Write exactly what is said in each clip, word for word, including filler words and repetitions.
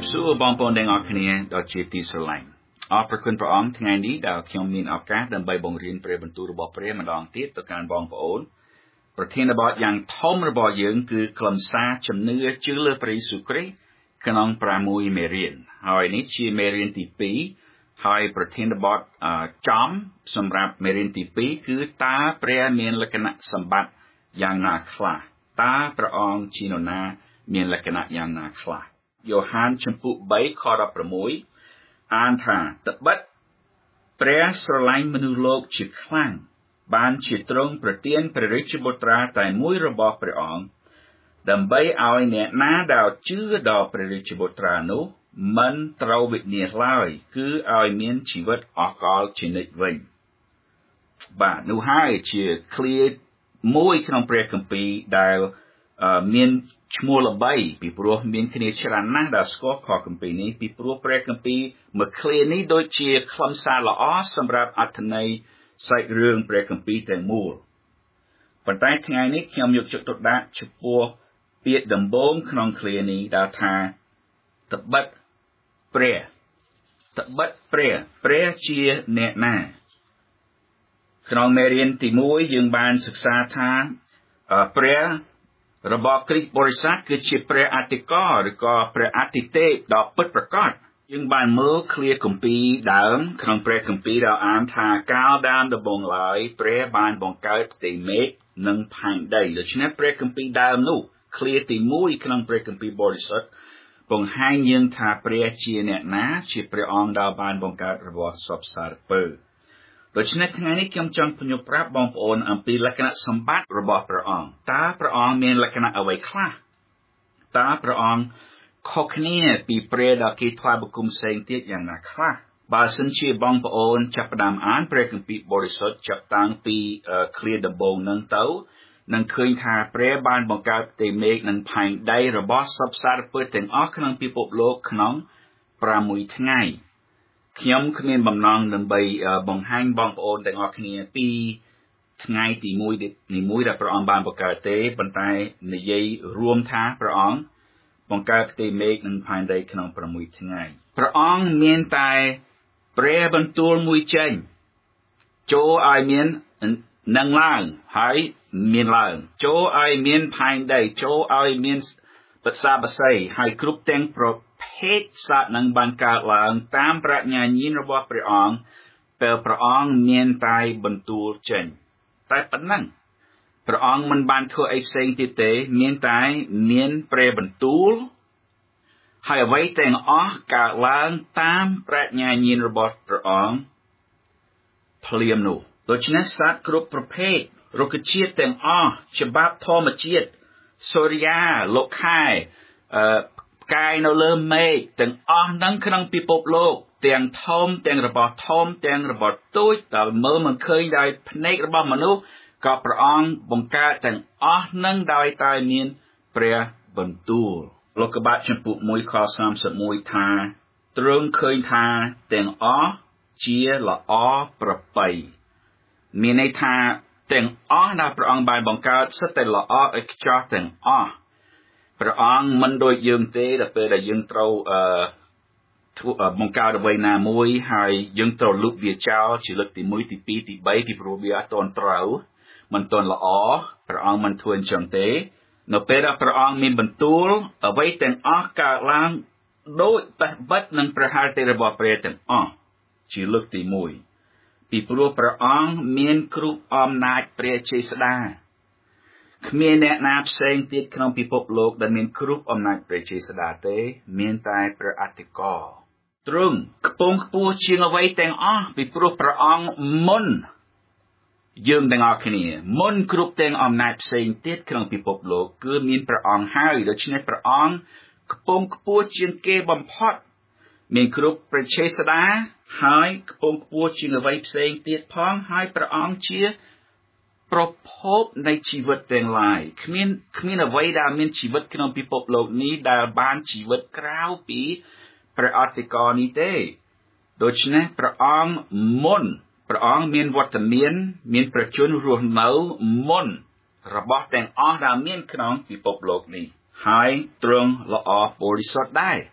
សួរបងប្អូនទាំងអស់គ្នាដ៏ជាទីស្រឡាញ់អរព្រគុណព្រះអង្គថ្ងៃនេះដែលខ្ញុំមានឱកាសដើម្បីបង្រៀនព្រះបន្ទូលរបស់ព្រះម្ដងទៀតទៅកាន់បងប្អូនប្រធានបទយ៉ាងធំរបស់យើងគឺខ្លឹមសារជំនឿជឿលើព្រះយេស៊ូវគ្រីស្ទក្នុងប្រាំមួយមេរៀនហើយនេះជាមេរៀនទីពីរហើយប្រធានបទចំសម្រាប់មេរៀនទីពីរគឺតើព្រះមានលក្ខណៈសម្បត្តិយ៉ាងណាខ្លះតើព្រះអង្គជានរណាមានលក្ខណៈយ៉ាងណាខ្លះយ៉ូហានជំពូកបីខដប់ប្រាំមួយអានថាត្បិតព្រះស្រឡាញ់មនុស្សលោកជាខ្លាំងបានជាទ្រង់ប្រទានព្រះរាជបុត្រាតែមួយរបស់ព្រះអង្គដើម្បីឲ្យអ្នកណាដែលជឿដល់ព្រះរាជបុត្រានោះមិនត្រូវវិនាសឡើយគឺឲ្យមានជីវិតអកលជានិច្ចវិញបាទនោះហើយជាឃ្លាមួយក្នុងព្រះគម្ពីរដែលមានឈ្មោះល្បីពីព្រោះមានគ្នាច្រើនណាស់ដែលស្គាល់ខគម្ពីរនេះពីព្រោះព្រះគម្ពីរមួយឃ្លានេះដូចជាខ្លឹមសារល្អសម្រាប់អត្ថន័យសាច់រឿងព្រះគម្ពីរទាំងមូលប៉ុន្តែថ្ងៃនេះខ្ញុំយកចិត្តទុកដាក់ចំពោះពាក្យដំបូងក្នុងឃ្លានេះដែលថាត្បិតព្រះត្បិតព្រះព្រះជាអ្នកណាក្នុងមេរៀនទីមួយយើងបានសិក្សាថាព្រះរបស់គ្រីស្ទបរិស័ទគឺជាព្រះអតិកោឬក៏ព្រះអតិទេពដ៏ពិតប្រាកដយើងបានមើលឃ្លាគម្ពីរដើមក្នុងព្រះគម្ពីរដែលអានថាកាលដើមដំបូងឡើយព្រះបានបង្កើតផ្ទៃមេឃនិងផែនដីដូច្នេះព្រះគម្ពីរដើមនោះឃ្លាទីមួយក្នុងព្រះគម្ពីរបរិសុទ្ធបង្ហាញយើងថាព្រះជាអ្នកណាជាព្រះអង្គដែលបានបង្កើតរបស់សពសារពើដូច្នេះថ្ងៃនេះខ្ញុំចង់ពន្យល់ប្រាប់បងប្អូនអំពីលក្ខណៈសម្បត្តិរបស់ព្រះអង្គតើព្រះអង្គមានលក្ខណៈអ្វីខ្លះតើព្រះអង្គខុសគ្នាពីព្រះដែលគេថ្វាយបង្គំផ្សេងទៀតយ៉ាងណាខ្លះបើសិនជាបងប្អូនចាប់ផ្ដើមអានព្រះគម្ពីរបរិសុទ្ធចាប់តាំងពីឃ្លាដំបូងនឹងទៅនឹងឃើញថាព្រះបានបង្កើតផ្ទៃមេឃនិងផែនដីរបស់សពសារពើទាំងអស់ក្នុងពិភពលោកក្នុងប្រាំមួយថ្ងៃខ្ញុំគ្មានបំណងដើម្បីបង្ហាញបងប្អូនទាំងអស់គ្នាពីថ្ងៃទីមួយទីមួយដែលព្រះអង្គបានបង្កើតទេប៉ុន្តែនិយាយរួមថាព្រះអង្គបង្កើតផ្ទៃមេឃនិងផែនដីក្នុងប្រាំមួយថ្ងៃព្រះអង្គមានតែព្រះបន្ទូលមួយចេញចូលឲ្យមាននឹងឡើងហើយមានឡើងចូលឲ្យមានផែនដីចូលឲ្យមានបសាបស័យហើយគ្រប់ទាំងប្រភេទសត្វនឹងបានកើតឡើងតាមប្រាជ្ញាញាណរបស់ព្រះអង្គពេលព្រះអង្គមានតែបន្ទូលចេញតែប៉ុណ្ណឹងព្រះអង្គមិនបានធ្វើអីផ្សេងទៀតទេមានតែមានព្រះបន្ទូលហើយអ្វីទាំងអស់កើតឡើងតាមប្រាជ្ញាញាណរបស់ព្រះអង្គភ្លាមនោះដូច្នេះសត្វគ្រប់ប្រភេទរុក្ខជាតិទាំងអស់ច្បាប់ធម្មជាតិសូរិយាលោកខែអឺផ្កាយនៅលើមេឃទាំងអស់នឹងក្នុងពិភពលោកទាំងធំទាំងរបស់ធំទាំងរបស់ទូចដែលមើលមិនឃើញដោយភ្នែករបស់មនុស្សក៏ព្រះអង្គបង្កើតទាំងអស់នឹងដោយតែមានព្រះបន្ទូលលោកុបាទចំពុកមួយខសាមសិបមួយថាទ្រង់ឃើញថាទាំងអស់ជាល្អប្រពៃមានន័យថាទាំងអស់ដែលព្រះអង្គបានបង្កើតសិតតែល្អឥតខ្ចោះទាំងអស់ព្រះអង្គមិនដូចយើងទេដល់ពេលដែលយើងត្រូវអឺបង្កើតអ្វីណាមួយហើយយើងត្រូវលុបវាចោលជាលើកទីមួយទីពីរទីបីពីព្រោះវាអត់ទាន់ត្រូវមិនទាន់ល្អព្រះអង្គមិនធ្វើអញ្ចឹងទេនៅពេលដែលព្រះអង្គមានបន្ទូលអ្វីទាំងអស់កើតឡើងដោយបេះបិទនឹងព្រះハរតិរបស់ព្រះទាំងអស់ជាលើកទីមួយពីព្រោះព្រះអង្គមានគ្រប់អំណាចព្រះចេស្តាគ្មានអ្នកណាផ្សេងទៀតក្នុងពិភពលោកដែលមានគ្រប់អំណាចព្រះចេស្តាទេមានតែព្រះអតិកោទ្រង់ខ្ពង់ខ្ពស់ជាងអ្វីទាំងអស់ពីព្រោះព្រះអង្គមុនយើងទាំងអស់គ្នាមុនគ្រប់ទាំងអំណាចផ្សេងទៀតក្នុងពិភពលោកគឺមានព្រះអង្គហើយដូច្នេះព្រះអង្គខ្ពង់ខ្ពស់ជាងគេបំផុតមានគ្រប់ព្រះចេស្តាហើយខ្ពង់ខ្ពស់ជាងអ្វីផ្សេងទៀតផងហើយព្រះអង្គជាប្រភពនៃជីវិតទាំងឡាយគ្មានគ្មានអ្វីដែលមានជីវិតក្នុងពិភពលោកនេះដែលបានជីវិតក្រៅពីព្រះអតិកោនេះទេដូច្នេះព្រះអង្គមុនព្រះអង្គមានវត្តមានមានប្រជញ្ញរស់នៅមុនរបស់ទាំងអស់ដែលមានក្នុងពិភពលោកនេះហើយទ្រង់ល្អបរិសុទ្ធដែរ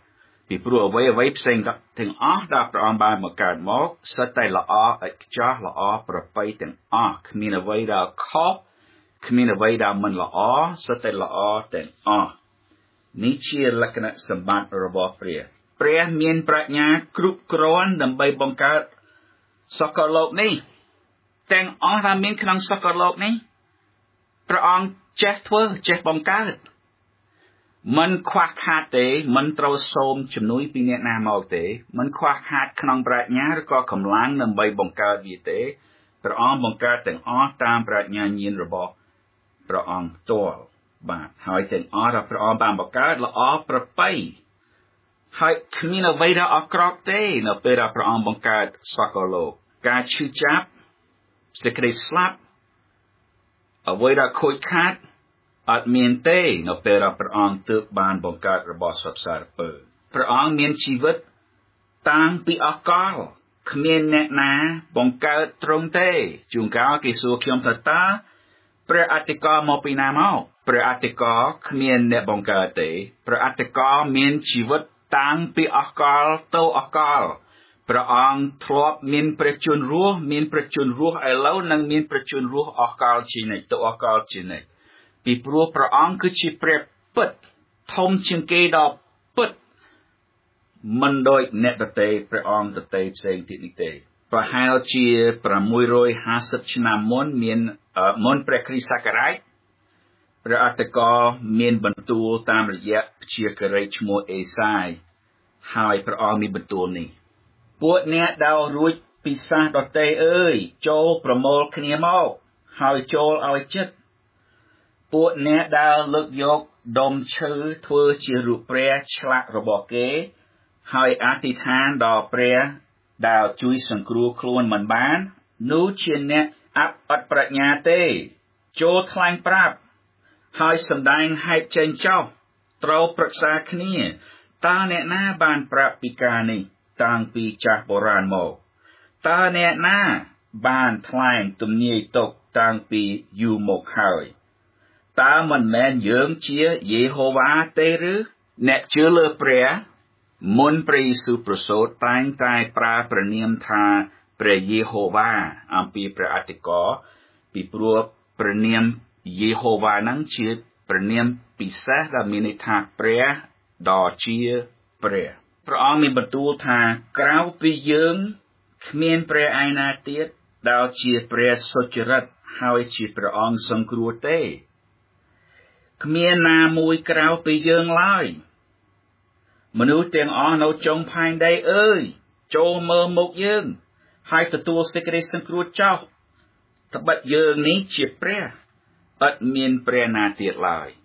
ពីព្រោះអ្វីអ្វីផ្សេងទាំងអស់ដែលព្រះអង្គបានបង្កើតមកសិតតែល្អឥតខ្ចោះល្អប្រពៃទាំងអស់គ្មានអ្វីដែលខុសគ្មានអ្វីដែលមិនល្អសិតតែល្អទាំងអស់នេះជាលក្ខណៈសម្បត្តិរបស់ព្រះព្រះមានប្រាជ្ញាគ្រប់គ្រាន់ដើម្បីបង្កើតសកលលោកនេះទាំងអស់ដែលមានក្នុងសកលលោកនេះព្រះអង្គចេះធ្វើចេះបង្កើតមិនខ្វះខាតទេមិនត្រូវសូមជំនួយពីអ្នកណាមកទេមិនខ្វះខាតក្នុងប្រាជ្ញាឬក៏កម្លាំងដើម្បីបង្កើតវាទេព្រះអង្គបង្កើតទាំងអស់តាមប្រាជ្ញាញាណរបស់ព្រះអង្គផ្ទាល់បាទហើយទាំងអស់ដែលព្រះអង្គបានបង្កើតល្អប្រពៃហើយគ្មានអ្វីដែលអាក្រក់ទេនៅពេលដែលព្រះអង្គបង្កើតសកលលោកការឈឺចាប់សេចក្តីស្លាប់អ្វីដែលខូចខាតអត់មានទេនៅពេលដែលព្រះអង្គទើបបានបង្កើតរបស់សត្វសារពើព្រះអង្គមានជីវិតតាំងពីអកលគ្មានអ្នកណាបង្កើតទ្រង់ទេជួនកាលគេសួរខ្ញុំថាតើព្រះអតិកោមកពីណាមកព្រះអតិកោគ្មានអ្នកបង្កើតទេព្រះអតិកោមានជីវិតតាំងពីអកលទៅអកលព្រះអង្គធ្លាប់មានព្រះជន្មរស់មានព្រះជន្មរស់ឥឡូវនិងមានព្រះជន្មរស់អកលជានិច្ចទៅអកលជានិច្ចពីព្រោះព្រះអង្គគឺជាព្រះពិតធំជាងគេដល់ពិតមិនដូចអ្នកដទៃព្រះអង្គដទៃផ្សេងទៀតនេះទេប្រហែលជាប្រាំមួយរយហាសិបឆ្នាំមុនមានមុនព្រះគ្រីស្ទសករាជព្រះអតិកោមានបន្ទូលតាមរយៈព្យាការីឈ្មោះអេសាយហើយព្រះអង្គមានបន្ទូលនេះពួកអ្នកដែលរួចពីសាសដទៃអើយចូលប្រមូលគ្នាមកហើយចូលឲ្យចិត្តពួកអ្នកដែលលើកយកដុំឈើធ្វើជារូបព្រះឆ្លាក់របស់គេហើយអធិដ្ឋានដល់ព្រះដែលជួយសង្គ្រោះខ្លួនមិនបាននោះជាអ្នកអបិទប្រាជ្ញាទេចូលថ្លែងប្រាប់ហើយសម្ដែងហេតុចេញចោលត្រូវប្រឹក្សាគ្នាតើអ្នកណាបានប្រាប់ពីការនេះតាំងពីចាស់បុរាណមកតើអ្នកណាបានថ្លែងទំនាយទុកតាំងពីយូរមកហើយតើមិនមែនយើងជាយេហូវ៉ាទេឬអ្នកជឿលើព្រះមុនព្រះយេស៊ូវប្រសូតតែងតែប្រើព្រះនាមថាព្រះយេហូវ៉ាអំពីព្រះអតិកោពីព្រោះព្រះនាមយេហូវ៉ាហ្នឹងជាព្រះនាមពិសេសដែលមានន័យថាព្រះដ៏ជាព្រះព្រះអង្គមានបន្ទូលថាក្រៅពីយើងគ្មានព្រះឯណាទៀតដែលជាព្រះសុចរិតហើយជាព្រះអង្គសង្គ្រោះទេគ្មានណាមួយក្រៅពីយើងឡើយមនុស្សទាំងអស់នៅចុងផែនដីអើយចូលមើលមុខយើងហើយទទួលសេចក្តីសង្គ្រោះចោលត្បិតយើងនេះជាព្រះឥតមានព្រះណាទៀតឡើយ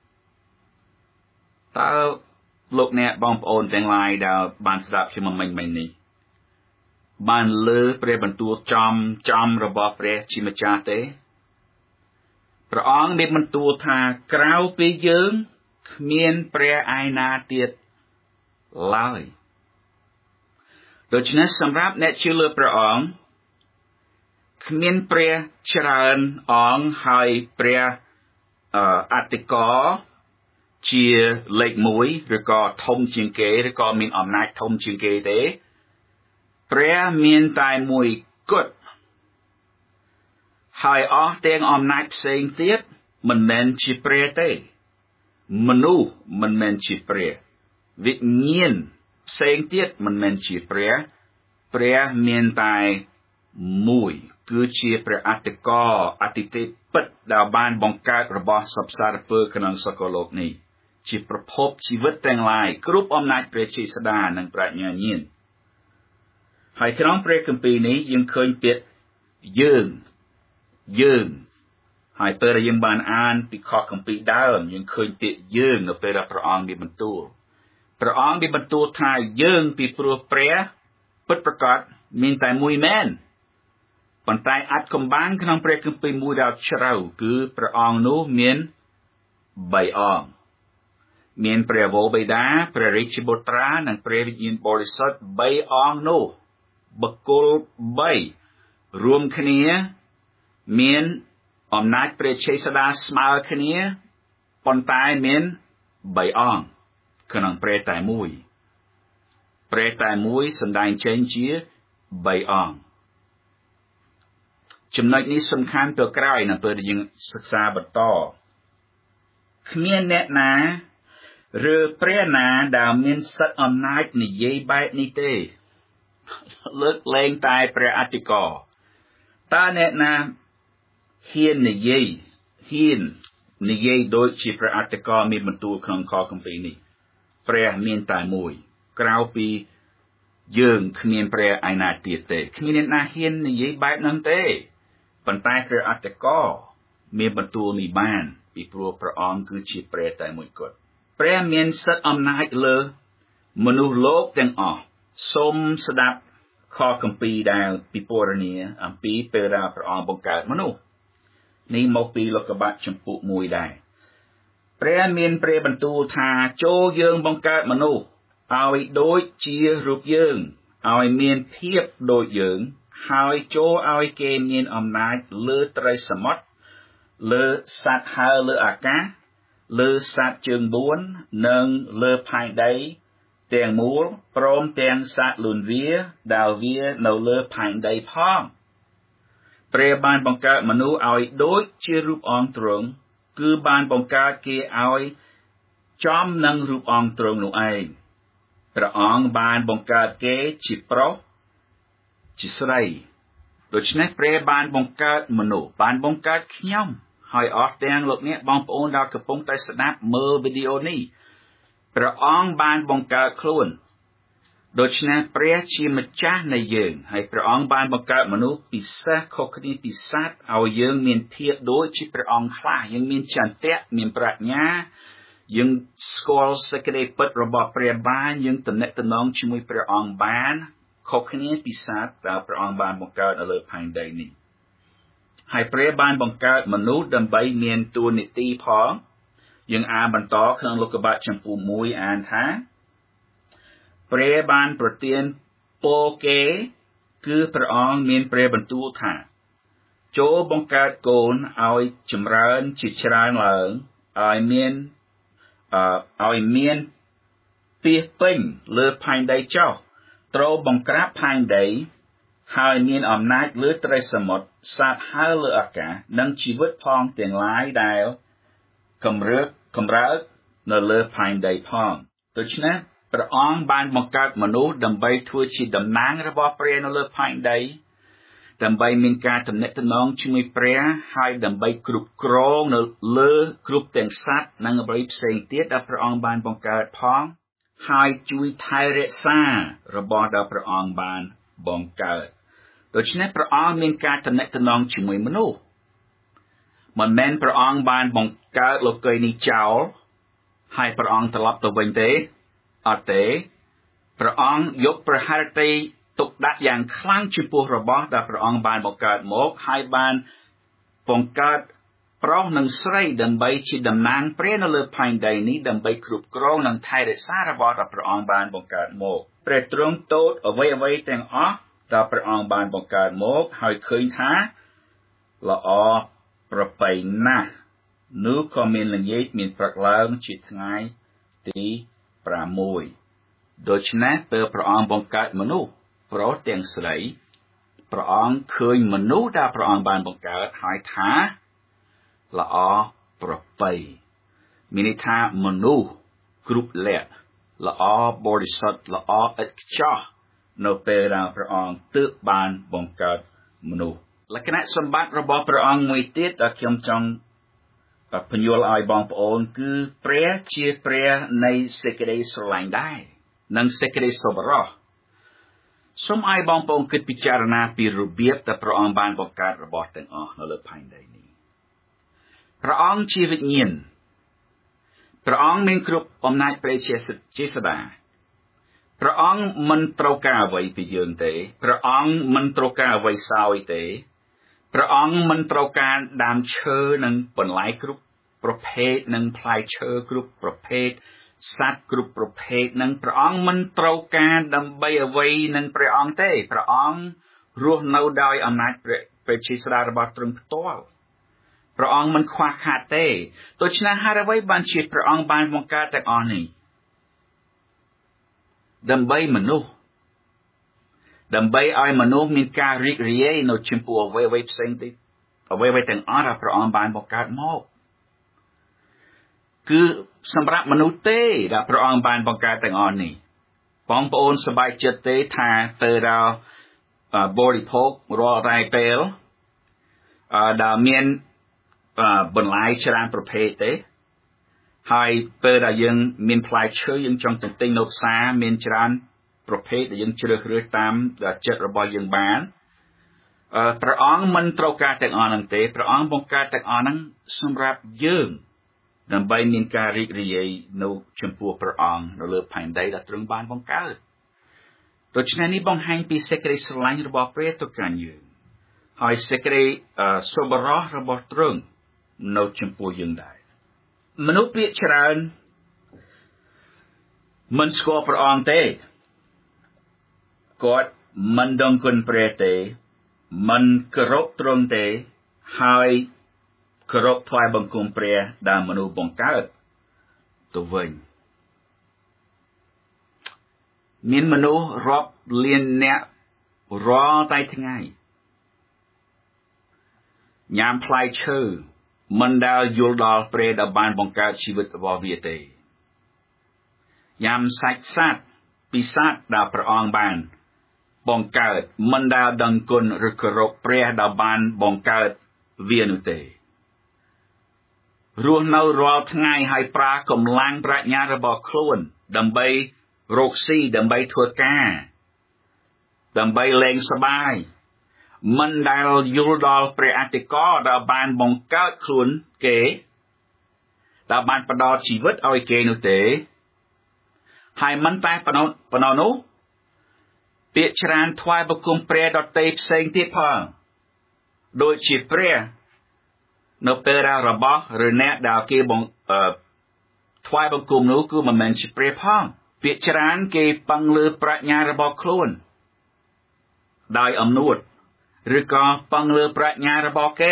តើលោកអ្នកបងប្អូនទាំងឡាយដែលបានស្ដាប់ខ្ញុំមិញមិញនេះបានលើព្រះបន្ទូលចំចំរបស់ព្រះជាម្ចាស់ទេព្រះអង្គមានបន្ទូលថាក្រៅពីយើងគ្មានព្រះឯណាទៀតឡើយដូច្នេះសម្រាប់អ្នកជឿលើព្រះអង្គគ្មានព្រះច្រើនអង្គហើយព្រះអតិកោជាលេខមួយឬក៏ធំជាងគេឬក៏មានអំណាចធំជាងគេទេព្រះមានតែមួយគត់ហើយអស់ទាំងអំណាចផ្សេងទៀតមិនមែនជាព្រះទេមនុស្សមិនមែនជាព្រះវិញ្ញាណផ្សេងទៀតមិនមែនជាព្រះព្រះមានតែមួយគឺជាព្រះអតិកោអតិទេពពិតដែលបានបង្កើតរបស់សព្វសារពើក្នុងសកលលោកនេះជាប្រភពជីវិតទាំងឡាយគ្រប់អំណាចព្រះជាស្តានិងប្រាជ្ញាញាណហើយក្នុងព្រះគម្ពីរនេះយើងឃើញពាក្យយើងយើងហើយពេលដែលយើងបានអានពីខគម្ពីរដើមយើងឃើញពាក្យយើងនៅពេលដែលព្រះអង្គមានបន្ទូលព្រះអង្គមានបន្ទូលថាយើងពីព្រោះព្រះពិតប្រាកដមានតែមួយមែនប៉ុន្តែអាចកំបាំងក្នុងព្រះគម្ពីរមួយដែលជ្រៅគឺព្រះអង្គនោះមានបីអង្គមានព្រះវរបិតាព្រះរាជបុត្រានិងព្រះវិញ្ញាណបរិសុទ្ធបីអង្គនោះបុគ្គលបីរួមគ្នាមានអំណាចព្រះជាស្តាស្មើគ្នាប៉ុន្តែមានបីអង្គក្នុងព្រះតែមួយព្រះតែមួយសម្ដែងចេញជាបីអង្គចំណុចនេះសំខាន់ទៅក្រោយនៅពេលដែលយើងសិក្សាបន្តគ្មានអ្នកណាឬព្រះណាដែលមានសិទ្ធិអំណាចនិយាយបែបនេះទេលើកលែងតែព្រះអធិការតើអ្នកណាហ៊ាននិយាយហ៊ាននិយាយដូចជាព្រះអធិការមានបន្ទូលក្នុងខគម្ពីរនេះព្រះមានតែមួយក្រៅពីយើងគ្មានព្រះឯណាទៀតទេគ្មានអ្នកណាហ៊ាននិយាយបែបហ្នឹងទេប៉ុន្តែព្រះអធិការមានបន្ទូលនេះបានពីព្រោះព្រះអង្គគឺជាព្រះតែមួយគត់ព្រះមានសិទ្ធិអំណាចលើមនុស្សលោកទាំងអស់សូមស្ដាប់ខគម្ពីរដែលពិពណ៌នាអំពីពេលដែលព្រះអង្គបង្កើតមនុស្សនេះមកពីលោកុបាទចំពុកមួយដែរព្រះមានព្រះបន្ទូលថាចូលយើងបង្កើតមនុស្សឲ្យដូចជារូបយើងឲ្យមានភាពដូចយើងហើយចូលឲ្យគេមានអំណាចលើត្រីសមុទ្រលើសត្វហើរលើអាកាសលើសត្វជើងបួននិងលើផែនដីទាំងមូលព្រមទាំងសត្វលូនវាដែលវានៅលើផែនដីផងព្រះបានបង្កើតមនុស្សឲ្យដូចជារូបអង្គទ្រង់គឺបានបង្កើតគេឲ្យចំនឹងរូបអង្គទ្រង់នោះឯងព្រះអង្គបានបង្កើតគេជាប្រុសជាស្រីដូច្នេះព្រះបានបង្កើតមនុស្សបានបង្កើតខ្ញុំហើយអស់ទាំងលោកអ្នកបងប្អូនដែលកំពុងតែស្ដាប់មើលវីដេអូនេះព្រះអង្គបានបង្កើតខ្លួនដូច្នេះព្រះជាម្ចាស់នៃយើងហើយព្រះអង្គបានបង្កើតមនុស្សពិសេសខុសគ្នាពីសត្វឲ្យយើងមានភាពដូចជាព្រះអង្គខ្លះយើងមានចន្ទៈមានប្រាជ្ញាយើងស្គាល់សេចក្តីពិតរបស់ព្រះបានយើងទំនាក់ទំនងជាមួយព្រះអង្គបានខុសគ្នាពីសត្វដែលព្រះអង្គបានបង្កើតនៅលើផែនដីនេះហើយព្រះបានបង្កើតមនុស្សដើម្បីមានតួនាទីផងយើងអានបន្តក្នុងលោកុបាទចំពុកមួយអានថាព្រះបានប្រទានពរគេគឺព្រះអង្គមានព្រះបន្ទូលថាចូលបង្កើតកូនឲ្យចម្រើនជាច្រើនឡើងឲ្យមានអឺឲ្យមានពាសពេញលើផែនដីចុះត្រូវបង្ក្រាបផែនដីហើយមានអំណាចលើត្រីសមុទ្រសត្វហើរលើអាកាសនិងជីវិតផងទាំងឡាយដែលកម្រើកកម្រើកនៅលើផែនដីផងដូច្នេះព្រះអង្គបានបង្កើតមនុស្សដើម្បីធ្វើជាតំណាងរបស់ព្រះនៅលើផែនដីដើម្បីមានការទំនាក់ទំនងជាមួយព្រះហើយដើម្បីគ្រប់គ្រងនៅលើគ្រប់ទាំងសត្វនិងអ្វីផ្សេងទៀតដែលព្រះអង្គបានបង្កើតផងហើយជួយថែរក្សារបស់ដែលព្រះអង្គបានបង្កើតដូច្នេះព្រះអង្គមានការទំនាក់ទំនងជាមួយមនុស្សមិនមែនព្រះអង្គបានបង្កើតលោកីយ៍នេះចោលហើយព្រះអង្គត្រឡប់ទៅវិញទេអត់ទេព្រះអង្គយកព្រះハរតីទុកដាក់យ៉ាងខ្លាំងចំពោះរបស់ដែលព្រះអង្គបានបង្កើតមកហើយបានបង្កើតប្រុសនិងស្រីដើម្បីជាតំណាងព្រះនៅលើផែនដីនេះដើម្បីគ្រប់គ្រងនិងថែរក្សារបស់ដែលព្រះអង្គបានបង្កើតមកព្រះទ្រង់ទតអ្វីអ្វីទាំងអស់ដែលព្រះអង្គបានបង្កើតមកហើយឃើញថាល្អប្រពៃណាស់នោះក៏មានល្ងាចមានព្រឹកឡើងជាថ្ងៃទីប្រាំមួយដូច្នេះពេលព្រះអង្គបង្កើតមនុស្សប្រុសទាំងស្រីព្រះអង្គឃើញមនុស្សដែលព្រះអង្គបានបង្កើតហើយថាល្អប្រពៃមានន័យថាមនុស្សគ្រប់លក្ខល្អបរិសុទ្ធល្អឥតខ្ចោះនៅពេលដែលព្រះអង្គទើបបានបង្កើតមនុស្សលក្ខណៈសម្បត្តិរបស់ព្រះអង្គមួយទៀតដែលខ្ញុំចង់ពន្យល់ឲ្យបងប្អូនគឺព្រះជាព្រះនៃសេចក្តីស្រឡាញ់ដែរនិងសេចក្តីសប្បុរសសូមឲ្យបងប្អូនគិតពិចារណាពីរបៀបដែលព្រះអង្គបានបង្កើតរបស់ទាំងអស់នៅលើផែនដីនេះព្រះអង្គជាវិញ្ញាណព្រះអង្គមានគ្រប់អំណាចព្រះជាស្តាព្រះអង្គមិនត្រូវការអ្វីពីយើងទេព្រះអង្គមិនត្រូវការអ្វីសោយទេព្រះអង្គមិនត្រូវការដើមឈើនិងបន្លែគ្រប់ប្រភេទនិងផ្លែឈើគ្រប់ប្រភេទសត្វគ្រប់ប្រភេទនិងព្រះអង្គមិនត្រូវការដើម្បីអ្វីនឹងព្រះអង្គទេព្រះអង្គរស់នៅដោយអំណាចព្រះព្រះជាស្តារបស់ទ្រង់ផ្ទាល់ព្រះអង្គមិនខ្វះខាតទេដូច្នេះហេតុអ្វីបានជាព្រះអង្គបានបង្កើតទាំងអស់នេះដើម្បីមនុស្សដើម្បីឲ្យមនុស្សមានការរីករាយនៅចំពោះអ្វីៗផ្សេងទៀតអ្វីៗទាំងអស់ដែលព្រះអង្គបានបង្កើតមកគឺសម្រាប់មនុស្សទេដែលព្រះអង្គបានបង្កើតទាំងអស់នេះបងប្អូនសប្បាយចិត្តទេថាទៅដល់បរិភោគរាល់រ៉ែពេលដែលមានបន្លែច្រើនប្រភេទទេហើយពេលដែលយើងមានផ្លែឈើយើងចង់ទៅទិញនៅផ្សារមានច្រើនប្រភេទដែលយើងជ្រើសរើសតាមចិត្តរបស់យើងបានព្រះអង្គមិនត្រូវការទាំងអស់ហ្នឹងទេព្រះអង្គបង្កើតទាំងអស់ហ្នឹងសម្រាប់យើងដើម្បីមានការរីករាយនៅចំពោះព្រះអង្គនៅលើផែនដីដែលទ្រង់បានបង្កើតដូច្នេះនេះបង្ហាញពីសេចក្តីស្រឡាញ់របស់ព្រះទៅកាន់យើងហើយសេចក្តីសប្បុរសរបស់ទ្រង់នៅចំពោះយើងដែរមនុស្សភាគច្រើនមិនស្គាល់ព្រះអង្គទេគាត់មិនដឹងគុណព្រះទេមិនគោរពទ្រង់ទេហើយគោរពថ្វាយបង្គំព្រះដែលមនុស្សបង្កើតទៅវិញមានមនុស្សរាប់លានអ្នករាល់តែថ្ងៃញ៉ាំផ្លែឈើមិនដែលយល់ដល់ព្រះដែលបានបង្កើតជីវិតរបស់វាទេញ៉ាំសាច់សត្វពីសត្វដែលព្រះអង្គបានបង្កើតមិនដែលដឹងគុណឬគោរពព្រះដែលបានបង្កើតវានោះទេរស់នៅរាល់ថ្ងៃហើយប្រើកម្លាំងប្រាជ្ញារបស់ខ្លួនដើម្បីរកស៊ីដើម្បីធ្វើការដើម្បីលេងសប្បាយមិនដែលយល់ដល់ព្រះអតិកោដែលបានបង្កើតខ្លួនគេដែលបានផ្ដល់ជីវិតឲ្យគេនោះទេហើយមិនតែប៉ុណ្ណោះប៉ុណ្ណោះនោះពាក្យច្រើនថ្វាយបង្គំព្រះដទៃផ្សេងទៀតផងដូចជាព្រះនៅពេលរបស់ឬអ្នកដែលគេបងថ្វាយបង្គំនោះគឺមិនមែនជាព្រះផងពាក្យច្រើនគេពឹងលើប្រាជ្ញារបស់ខ្លួនដោយអំនួតឬក៏ពឹងលើប្រាជ្ញារបស់គេ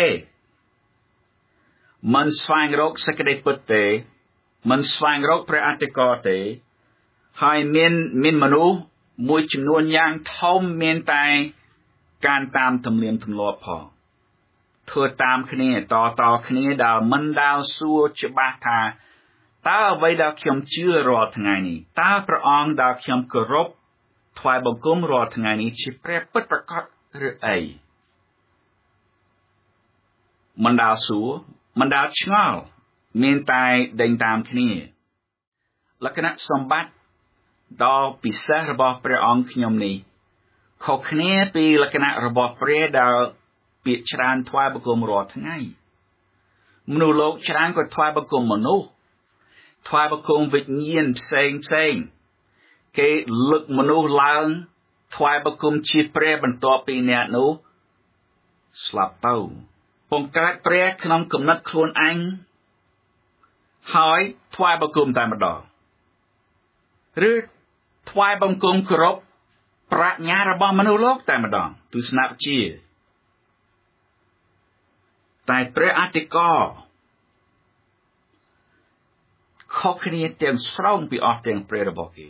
មិនស្វែងរកសេចក្តីពិតទេមិនស្វែងរកព្រះអតិកោទេហើយមានមានមនុស្សមួយចំនួនយ៉ាងធំមានតែការតាមទំនៀមទម្លាប់ផងធ្វើតាមគ្នាតតគ្នាដែលមិនដែលសួរច្បាស់ថាតើអ្វីដែលខ្ញុំជឿរាល់ថ្ងៃនេះតើព្រះអង្គដែលខ្ញុំគោរពថ្វាយបង្គំរាល់ថ្ងៃនេះជាព្រះពិតប្រាកដឬអីមិនដែលសួរមិនដែលឆ្ងល់មានតែដេញតាមគ្នាលក្ខណៈសម្បត្តិដ៏ពិសេសរបស់ព្រះអង្គខ្ញុំនេះខុសគ្នាពីលក្ខណៈរបស់ព្រះដែលពាក្យច្រើនថ្វាយបង្គំរាល់ថ្ងៃមនុស្សលោកច្រើនក៏ថ្វាយបង្គំមនុស្សថ្វាយបង្គំវិញ្ញាណផ្សេងផ្សេងគេលើកមនុស្សឡើងថ្វាយបង្គំជាព្រះបន្ទាប់ពីអ្នកនោះស្លាប់ទៅបង្កើតព្រះក្នុងគំនិតខ្លួនឯងហើយថ្វាយបង្គំតែម្ដងឬថ្វាយបង្គំគោរពប្រាជ្ញារបស់មនុស្សលោកតែម្ដងទស្សនវិជ្ជាតែព្រះអតិកោខុសគ្នាទាំងស្រុងពីអស់ទាំងព្រះរបស់គេ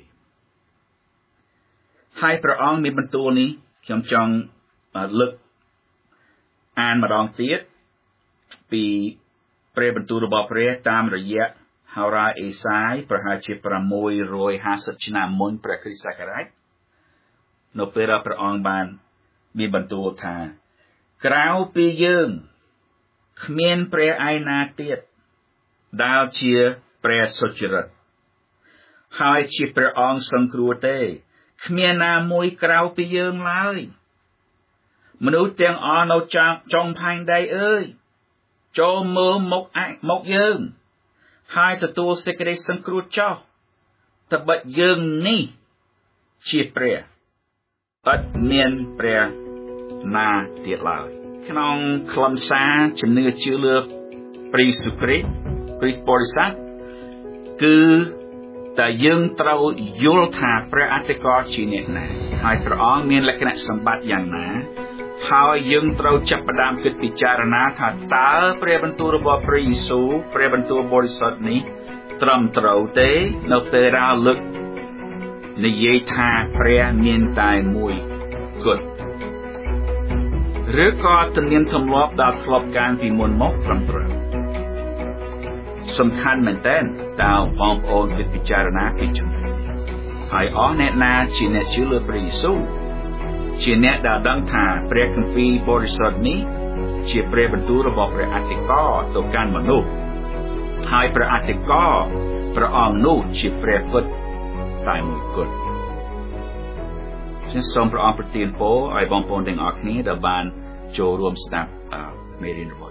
ហើយព្រះអង្គមានបន្ទូលនេះខ្ញុំចង់លើកអានម្ដងទៀតពីព្រះបន្ទូលរបស់ព្រះតាមរយៈហោរាអេសាយប្រហែលជាប្រាំមួយរយហាសិបឆ្នាំមុនព្រះគ្រិស្តសករាជនៅពេលដែលព្រះអង្គបានមានបន្ទូលថាក្រៅពីយើងគ្មានព្រះឯណាទៀតដែលជាព្រះសុចរិតហើយជាព្រះអង្គសង្គ្រោះទេគ្មានណាមួយក្រៅពីយើងឡើយមនុស្សទាំងអស់នៅចុងផែនដីអើយចូលមើលមុខមុខយើងហើយទទួលសេចក្តីសង្គ្រោះចុះត្បិតយើងនេះជាព្រះឥតមានព្រះណាទៀតឡើយក្នុងខ្លឹមសារជំនឿជឿលើព្រះយេស៊ូវគ្រីស្ទព្រះបរិស័ទគឺតែយើងត្រូវយល់ថាព្រះអតិកោជាអ្នកណាហើយព្រះអង្គមានលក្ខណៈសម្បត្តិយ៉ាងណាហើយយើងត្រូវចាប់ផ្ដើមគិតពិចារណាថាតើព្រះបន្ទូលរបស់ព្រះយេស៊ូវព្រះបន្ទូលបរិសុទ្ធនេះត្រឹមត្រូវទេនៅពេលដែលលើកនិយាយថាព្រះមានតែមួយគត់ឬក៏ទំនៀមទម្លាប់ដែលធ្លាប់កាលពីមុនមកត្រឹមត្រូវសំខាន់មែនទែនតើបងប្អូនគិតពិចារណាពីចំណុចនេះហើយអស់អ្នកណាជាអ្នកជឿលើព្រះយេស៊ូវជាអ្នកដែលដឹងថាព្រះគម្ពីរបរិសុទ្ធនេះជាព្រះបន្ទូលរបស់ព្រះអធិការទៅកាន់មនុស្សហើយព្រះអធិការព្រះអង្គនោះជាព្រះពុទ្ធតែមួយគត់ខ្ញុំសូមព្រះអង្គប្រទានពរឲ្យបងប្អូនទាំងអស់គ្នាដែលបានចូលរួមស្ដាប់មេរៀនរបស់